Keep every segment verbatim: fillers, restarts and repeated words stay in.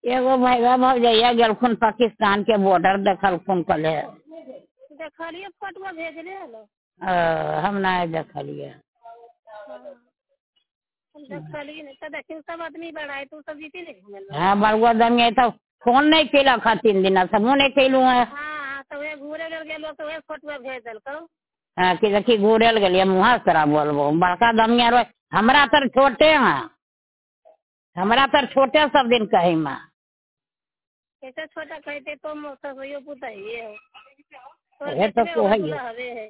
एगो भैया भौजैया गेलखुन पाकिस्तान के बॉर्डर देखलखुन कले। देखलिए फोटो भेजले हलो। अ, हम ना देखलिए। देखलिए नहीं तो देखिए सब आदमी बढ़ाए तो सब जीते नहीं घूमे। हाँ बड़ुआ दम तो फोन नहीं कैला खा तीन दिन से मुँह नहीं कैलू है। हाँ तो वे घूरे गल गेलो तो वे फोटो भेज दल करो। हाँ कि देखी घूरेल गलिए मुँह तरा बोलबो बड़का दमिया रो हमरा तर छोटे हैं हमरा तर छोटे सब दिन कही माँ ऐसे छोटा कहते तो मोसा सोयो पुता ये हो तो ये तो तो है बुला हवे है।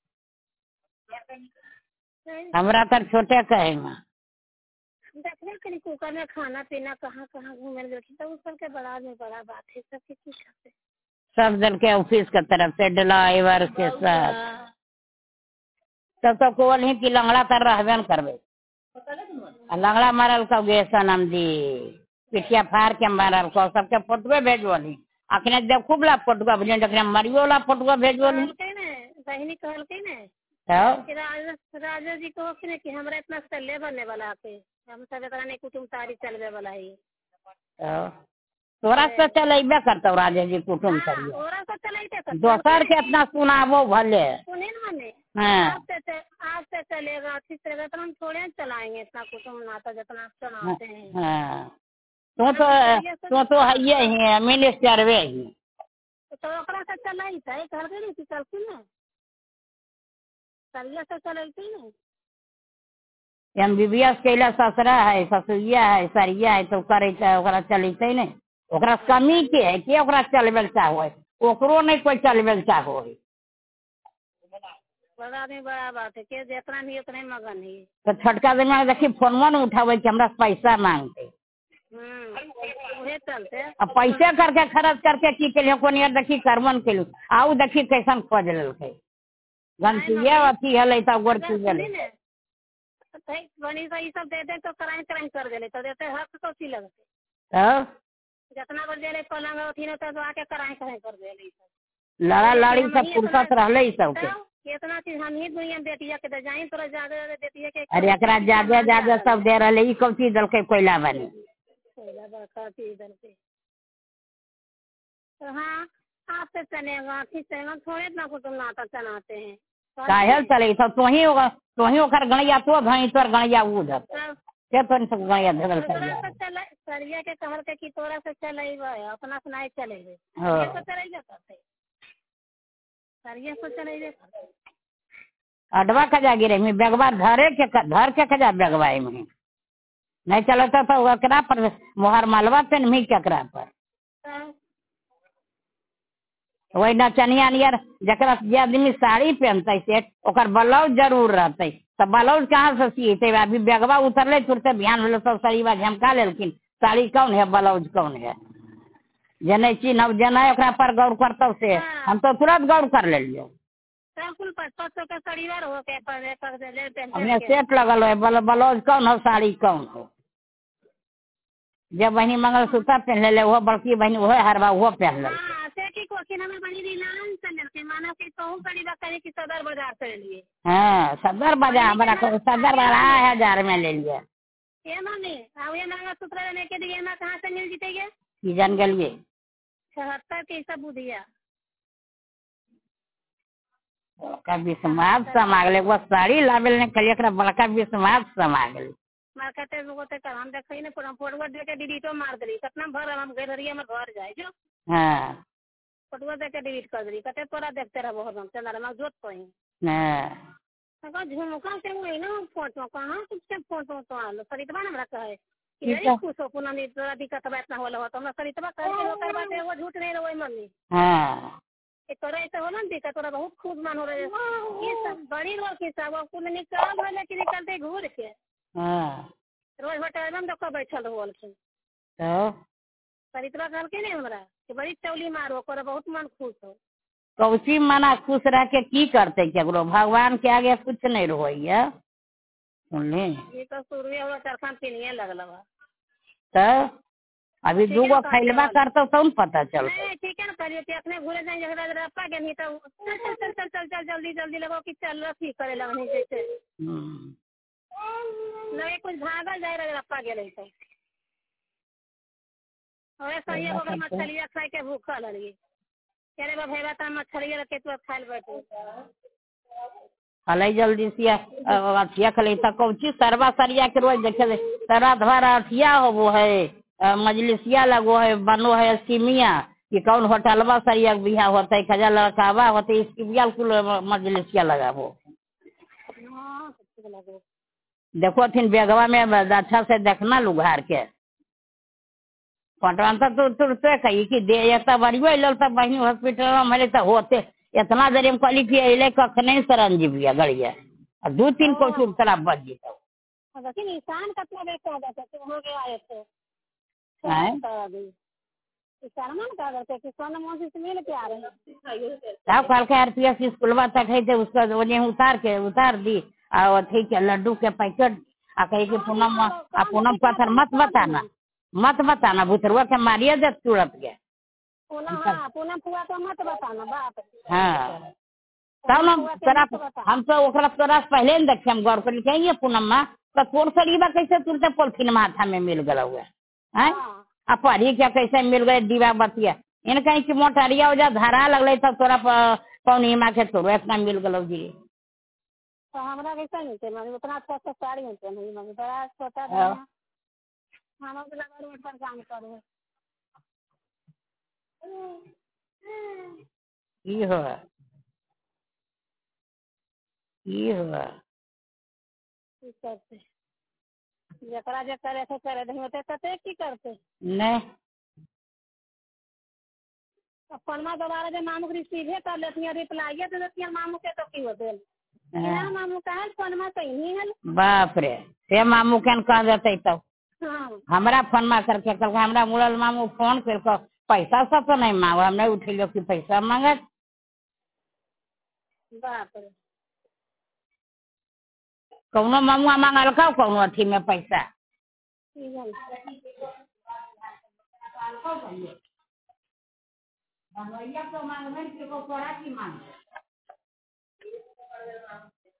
हमरा तर छोटे कहे माँ देखने के लिए कुकर में खाना पीना कहाँ कहाँ घूमे गए तो उस सब के बड़ा में बड़ा बात है सब की कुछ करते सब दल के ऑफिस के तरफ से ड्राइवर के साथ तब तो कोल ही की लंगड़ा तर रहबे न करबे लंगड़ा मारल कब गे सनम जी पिटिया फाड़ के मारल को सबके फोटो भेजवली अखने जब खूब ला फोटो भेज मरियो वाला फोटो भेजवली बहनी कहल के ने राजा जी को कि, कि हमरा इतना सल्ले बनने वाला के हम सब इतना नहीं कुटुम सारी चलवे वाला है तोरा से चलेबे करतो राजे जी कुटुम करिए तोरा से चलेबे करतो दोसर के अपना सुनावो भले सुने ना मने हाँ आप से आप से चलेगा अच्छी तरह तो हम थोड़े चलाएंगे इतना कुटुम नाता जितना आप चलाते हैं। हाँ तू तो तू तो है ही मिनिस्टर वे ही तो ओकरा से चलाई था घर के नहीं चलती ना सरिया से चलती ना एम बी बी एस कैला ससुरा है ससुरिया है सरिया है तो करे ओकरा चलते नहीं ओकरा कमी के है कि ओकरा चलबे चाहो ओकरो नहीं कोई चलबे चाहो बड़ा नहीं बड़ा बात है के जितना नहीं उतने मगन है तो छटका दिमाग देखी फोनवा न उठावे कि हमरा पैसा मांगते हम्म चलते अब पैसे करके खर्च करके की के लिए कोनिया देखी करवन के आऊ देखी कैसन खोज लेलकै गंतिया अथी हलै त गोर की गेलै बनी से सब दे दे तो कराई कराई कर देले तो देते हक तो सी लगते तो जितना कर देले पलंग अथी न तो आके कराई कराई कर देले लड़ा लड़ी सब फुर्सत रहले ई सब के इतना चीज हम ही दुनिया बेटिया के दे जाई तोरा ज्यादा बेटिया के अरे एकरा ज्यादा ज्यादा सब दे रहले ई कौन चीज दलकै कोयला बनी कोयला बड़का चीज दलकै तो हाँ आपसे चलेगा ठीक चलेगा थोड़े इतना कुटुम नाता चलाते हैं काहे चले तो तोही होगा तोही ओकर गणिया तो भई तोर गणिया उधर के तोन सब गणिया धरल चले सरिया के कहल के कि तोरा से चलेबे अपना से नहीं चलेबे सरिया से चलेबे करते सरिया से चलेबे करते अडवा खजा गिरे में बेगवा धरे के धर के खजा बेगवा में नहीं चलता तो ओकरा पर मोहर मालवा पे नहीं केकरा पर वही नचनिया नियर जकरा जे आदमी साड़ी पहनते से ओकर ब्लाउज जरूर रहते तो ब्लाउज कहाँ से सीते अभी बेगवा उतरले तुरते ध्यान होलो सब सरीवा झमका लेलखिन साड़ी कौन है ब्लाउज कौन है जने चिन्ह अब जना ओकरा पर गौर करतो से हम तो तुरंत गौर कर लेलियो हमने सेट लगल है ब्लाउज कौन हो साड़ी कौन हो जब बहनी मंगलसूत्र पहन ले वो बड़की बहनी वो हरवा वो पहन ले सदर बाजार से लिए हाँ सदर बाजार हमारा सदर बारह हजार में ले लिया मंगलसूत्र लेने के लिए ना कहाँ से मिल जीतेगे की जान गलिए छहत्तर के सब बुधिया बड़का विस्माद समा गए वो साड़ी लावेल ने कलिए बड़का विस्माद समा गए मार्केट में होते कर हम देखई ने पूरा फोटो दे के डिलीटो मार देली कितना भर हम घर रही हमर घर जाए जो हां फोटो दे के डिलीट कर देली कते तोरा देखते रहबो हम चंदर में जोत पई हां का झुमका से वही ना फोटो कहां कुछ फोटो तो आलो सरितवा हमरा कहे कि कुछ पुना में तोरा दिक्कत बात ना होला तो हमरा सरितवा कहे ओकर बात वो झूठ नहीं रहोई मम्मी हां ए तोरा ऐसे होला दिक्कत तोरा बहुत खूब मन हो रहे ये सब बड़ी लोग के सब कुल निकाल वाले कि निकलते घूर के हाँ रोज होटल में देखो बैठल रहलखिन तो सरितवा कहलके नहीं हमरा कि बड़ी चौली मारो कर बहुत मन खुश हो कौची मना खुश रह के की करते केकरो भगवान के आगे कुछ नहीं रहोइए सुनली ये तो शुरू हो चरखा पिनिए लगल बा तो अभी दूगो खैलबा करतो तो पता चलता नहीं ठीक है ना करिए कि अपने घूरे जाएंगे जगह रप्पा के नहीं तो चल चल चल चल चल चल जल्दी जल्दी लगो कि चल रखी करे लगनी जैसे लगे कुछ भागल जाए रहे रप्पा गेले तो और सही हो गई मछलियाँ खाई के भूखा लगी अरे बा भेगा तो मछलियाँ रखे तो खा ले बैठे हलाई जल्दी से अथिया खले तक कौची सरवा सरिया के रोज देखे सरा धर अथिया हो वो है मजलिसिया लगो है बनो है सिमिया कि कौन होटलवा सरिया बिहा होता है खजा लड़कावा होते इसकी बियाल कुल मजलिसिया लगा वो देखो थिन बेगवा में अच्छा से देखना लुघार के पटवान तो तुरते कही कि दे एक बड़ियो लो तब बहनी हॉस्पिटल में मेरे तो होते इतना देर में कहली कि अले कख नहीं सरंजीविया गड़िया और दो तीन को चुप तरफ बच जीता लेकिन इंसान कितना बेचा जाता है हो गया है तो किसान मन का करते किसान मन से मिल के आ रहे हैं साहब कल के आरपीएस स्कूलवा तक है थे उसका वजह उतार के उतार दी और ठीक है लड्डू के पैकेट आ कही कि पूनम आ पूनम पत्थर मत बताना मत बताना भूतरवा के मारिए दे तुरंत के पूनम हाँ पूनम फुआ को मत बताना बात हाँ तब ना तोरा हम तो ओकरा तोरा पहले न देखे हम गौर कर लिखेंगे पूनम माँ तो तोर सरीबा कैसे तुरते पोलथीन माथा में मिल गया हुआ है अब पढ़ी क्या कैसे मिल गए दीवा बतिया इन कहीं की मोटरिया वजह धरा लगल तब तोरा पौर्णिमा के तोरो इतना मिल गलो जी तो हमरा कैसे मिलते मम्मी उतना अच्छा अच्छा साड़ी मिलते नहीं मम्मी बड़ा छोटा हम लगा रोड पर काम करो की हो की हो करते जकरा जे करे से करे नहीं होते कते की करते नहीं फोनमा दोबारा जब मामू के रिसीव कर लेती रिप्लाई तो देती मामू के तो की होते बिना मामू का फोनमा सही है बाप रे से मामू केन कह देते तब हाँ हमरा फोनमा करके कल हमरा मुरल मामू फोन कर पैसा सब तो नहीं मांगो हम नहीं उठेलो कि पैसा मांगत बाप रे कौनो मामुआ मांगल का कौनो अथी में पैसा बनवैया तो मांगबे को पड़ा की मांग